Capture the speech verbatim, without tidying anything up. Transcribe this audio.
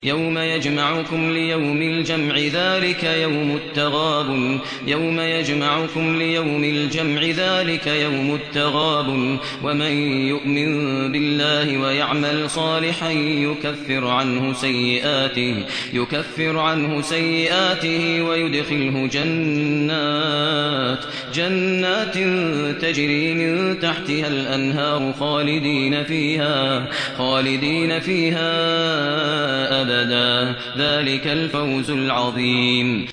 يوم يجمعكم ليوم الجمع ذلك يوم التغابن يوم يجمعكم ليوم الجمع ذلك يوم التغابن ومن يؤمن بالله ويعمل صالحا يكفر عنه سيئاته يكفر عنه سيئاته ويدخله جنات جنات تجري من تحتها الأنهار خالدين فيها خالدين فيها أبدا ذلك الفوز العظيم.